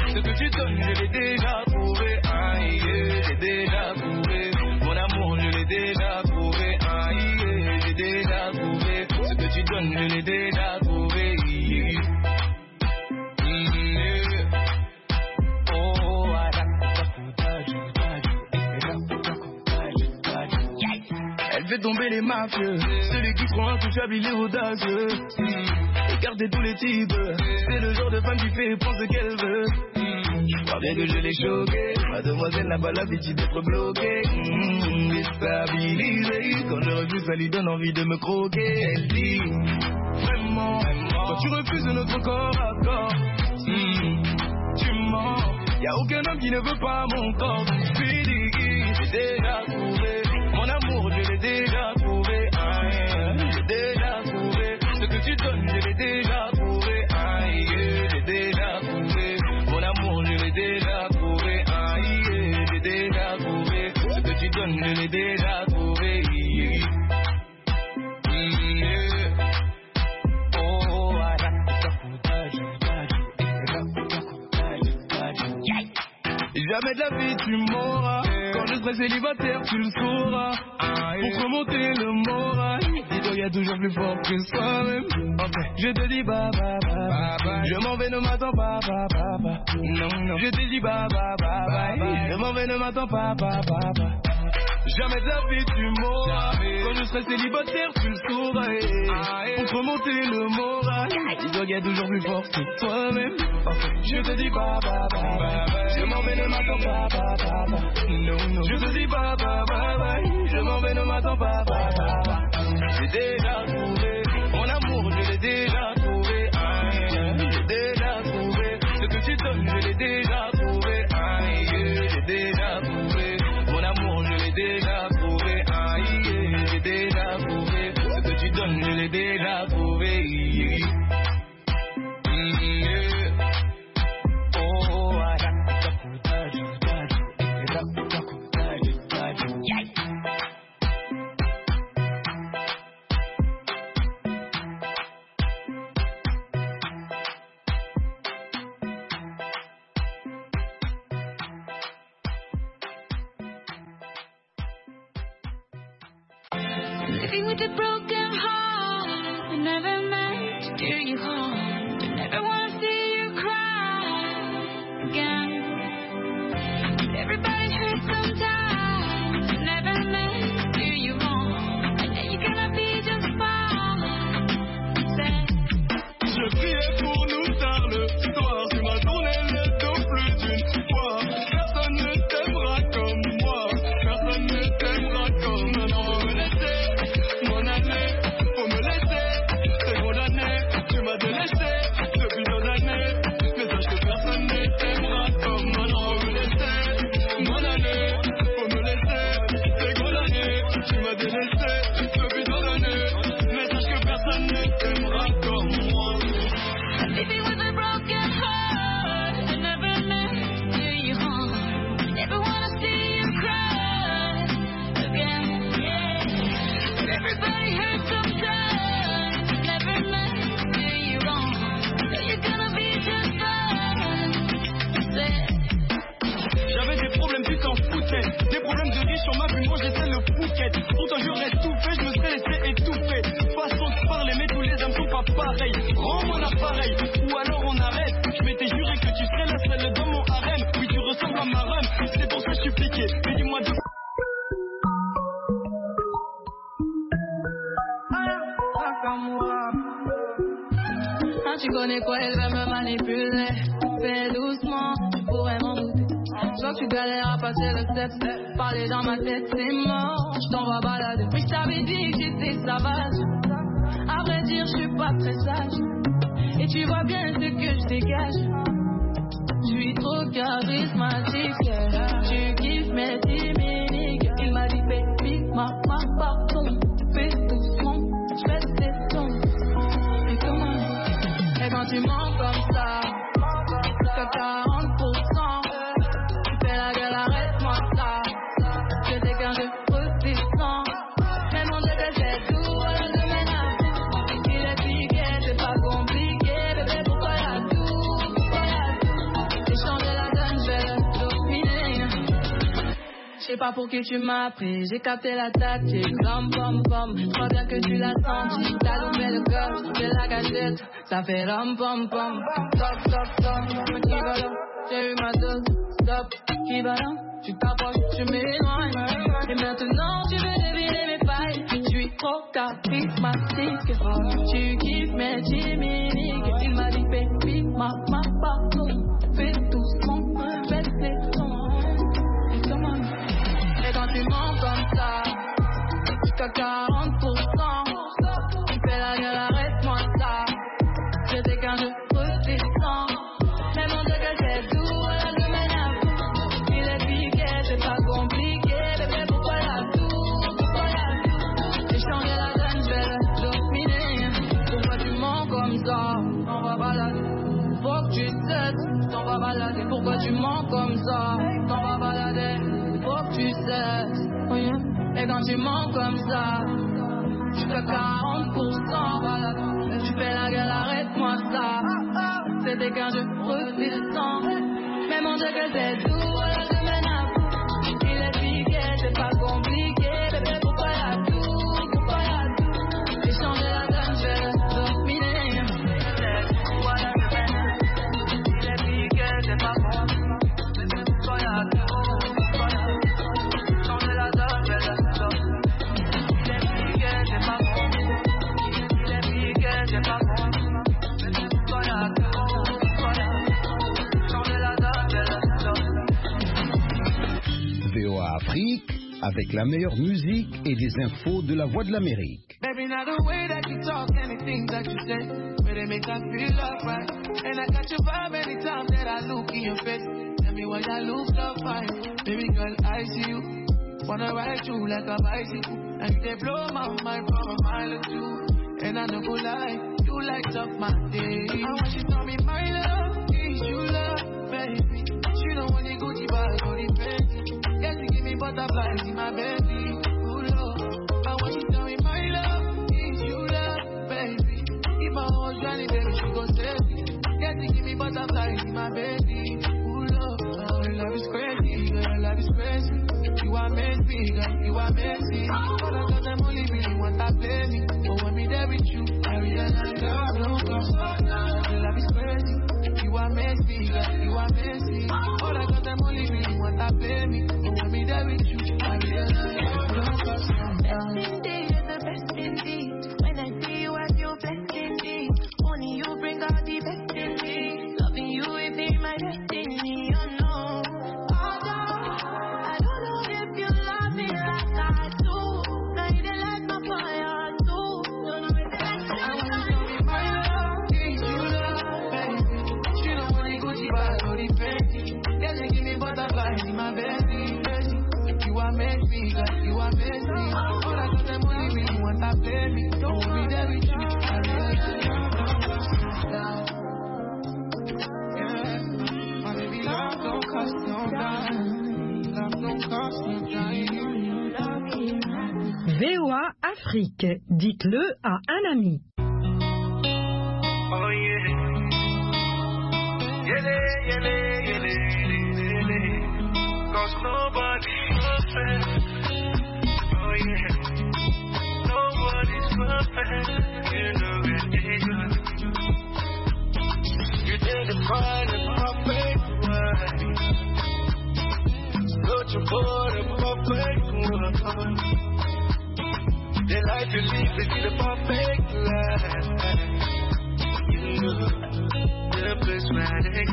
Ce que tu donnes, je l'ai déjà trouvé. Aïe, j'ai déjà trouvé. Mon amour, je l'ai déjà trouvé. Aïe, j'ai déjà trouvé. Ce que tu donnes, je l'ai déjà trouvé. Elle fait tomber les mafieux, celui qui croit intouchable, il est audacieux. Regardez tous les types, c'est le genre de femme qui fait prendre ce qu'elle veut. Je crois bien que je l'ai choquée, mademoiselle n'a pas l'habitude d'être bloquée. Déstabilisée, quand je refuse ça lui donne envie de me croquer. Elle dit, vraiment, quand tu refuses notre corps à corps, tu mens. Y'a aucun homme qui ne veut pas mon corps. Donc je lui dis, j'ai déjà trouvé. Mon amour, je l'ai déjà trouvé. Aïe, j'ai déjà trouvé. Ce que tu donnes, je l'ai déjà trouvé. Aïe, j'ai déjà trouvé. Mon amour, je l'ai déjà trouvé. Aïe, j'ai déjà trouvé. Ce que tu donnes, je l'ai déjà trouvé. Jamais de la vie tu m'auras. Quand je serai célibataire tu le sauras. Pour remonter le moral, dis-toi y'a toujours plus fort que soi-même. Je te dis bye bye bye bye. Je m'en vais, ne m'attends pas bye bye bye. Non, je te dis bye bye bye bye. Je m'en vais, ne m'attends pas bye bye bye. Jamais de la vie tu m'auras. Quand je serai célibataire tu le sauras. Pour remonter le moral, dis-toi y'a toujours plus fort que toi-même. Je te dis bye bye bye bye. Je m'en vais, ne m'attends pas bye bye bye. Non, je te dis bye bye bye bye. Je m'en vais, ne m'attends pas bye bye bye. J'ai déjà trouvé mon amour, je l'ai déjà trouvé. J'ai déjà trouvé ce que tu donnes, je l'ai déjà trouvé. J'ai déjà trouvé mon amour, je l'ai déjà trouvé. J'ai déjà trouvé ce que tu donnes, je l'ai déjà trouvé. Living with a broken heart, I never meant to do you harm. I never want to see you cry again. Everybody hurts sometimes, I never meant to do you wrong. I know you're gonna be just fine. Je priais pour nous tard le soir, tu m'as tourné le dos plus d'une fois. Personne ne t'aimera comme moi, personne ne t'aimera comme moi. Non, faut me laisser, mon année, faut me laisser. C'est condamné, tu m'as délaissé depuis tant d'années. Mais sache que personne ne t'aimera comme moi. Non, faut me laisser, mon année, faut me laisser. C'est condamné, tu m'as délaissé depuis tant d'années. Mais sache que personne ne t'aimera comme moi. Living with a broken heart, I never meant to do you harm. Never wanna see you cry again. Yeah. Everybody hurts sometimes, never meant to do you wrong. So you're gonna be just fine. J'avais des problèmes, tu t'en foutais. Des problèmes de riches, on m'a vu manger c'est le Phuket. Pourtant j'aurais tout fait, je me serais laissé étouffer. Façon de parler, mais tous les âmes sont pas pareils. Rends mon appareil, ou alors on arrête. Je m'étais juré que tu serais la seule dans mon harem. Oui, tu ressembles à ma rhum, c'est pour ça que je suis piqué. Mais dis-moi de... Ah, tu connais quoi, elle va me manipuler. Fais doucement, tu pourrais m'en douter. Je vois que tu galères à passer le step. Parler dans ma tête, c'est mort. Je t'envoie balader. Oui, je t'avais dit que j'étais sauvage. À vrai dire, je suis pas très sage. Et tu vois bien ce que je dégage. Je suis trop charismatique. Tu kiffes mes timiniques. Il m'a dit, baby, ma pardon. Fais doucement, je fais des sons. Et comment? Et quand tu mens comme ça, t'as 40%. Tu fais la gueule, arrête-moi ça. Je sais qu'un jeu resistant. Mais mon Dieu, c'est tout, alors je mène à tout. Il est piqué, c'est pas compliqué. Bébé, pourquoi y'a tout? sais pas pour qui tu m'as pris, j'ai capté la tactique. Ram pom pom, je crois bien que tu l'as senti. T'as loupé le gosse, j'ai la gâchette. Ça fait ram pom pom. Stop, stop, stop, qui va là? J'ai eu ma dose. Stop, qui va là? Tu t'approches, tu m'éloignes. Et maintenant tu veux deviner mes failles. Je suis trop charismatique. Tu kiffes mes chimiques. Il m'a dit baby, ma pardon. Fais doucement, baisse les tons. Et quand tu mens comme ça, jusqu'à 40%, tu fais la gueule, arrête-moi ça. J'étais qu'un jeu resistant. Mais mon Dieu que c'est doux, elle me mène à bout. Il est piqué, c'est pas compliqué. Bébé, pourquoi la tour? Pourquoi la tour? J'ai changé la donne, je vais le dominer. Pourquoi tu mens comme ça? On va balader. Faut que tu cesses, t'en vas balader. Pourquoi tu mens comme ça? T'en vas balader. Faut que tu cesses. Et quand tu mens comme ça, jusqu'à 40%, voilà. Tu fais la gueule, arrête-moi ça. C'était qu'un jeu resistant. Mais mon Dieu que c'est doux, elle te mène à bout. Il est piqué, c'est pas compliqué. Bébé, pourquoi la tour? Pourquoi la tour? J'ai changé la donne, je vais le dominer. Voilà, il est piqué, c'est pas compliqué. Bébé, pourquoi la tour? VOA Afrique, avec la meilleure musique et des infos de la Voix de l'Amérique. Baby, now the way that you talk and the things that you say, where they make us feel love right. And I got your vibe anytime that I look in your face. Tell me why I look so fine. Baby girl, I see you. Wanna ride you like a bicycle. And they blow my mind from a mile or two. And I don't go lie, you light up my day. I want you to tell me my love is you love, baby. She don't want the Gucci bag or the Fendi. Yes, you give me butterflies in my belly. Ooh, Lord. I want you to tell me my love is you love, baby. If my horse running, baby, she go save me. Yes, you give me butterflies in my belly. Ooh, Lord. Oh, your love is crazy, girl, your love is crazy. You are messy, girl, you are messy. All I got them only really want to play me. But when me there with you, I realize love don't cost. Your love is crazy. You are messy, girl, you are messy. All I got them only really want to play me. But when me there with you, I realize love don't cost. Best indeed, the best indeed. When I see you at your best indeed. Only you bring out the best in me. Loving you, it be my destiny, oh no. You are messy, girl, you are messy. All I got them only really want to play me. Don't be there with you. I realize love. Yeah, my baby, love don't cost no dime. Love don't cost no dime. VOA Afrique, dites-le à un ami. Oh yeah. Yele, yele, yele, yele. Cause nobody's perfect. Oh yeah. Nobody's perfect. You know it, nigga. You didn't find a perfect one. Looking for the perfect one. The life you live is the perfect life. You know the place where they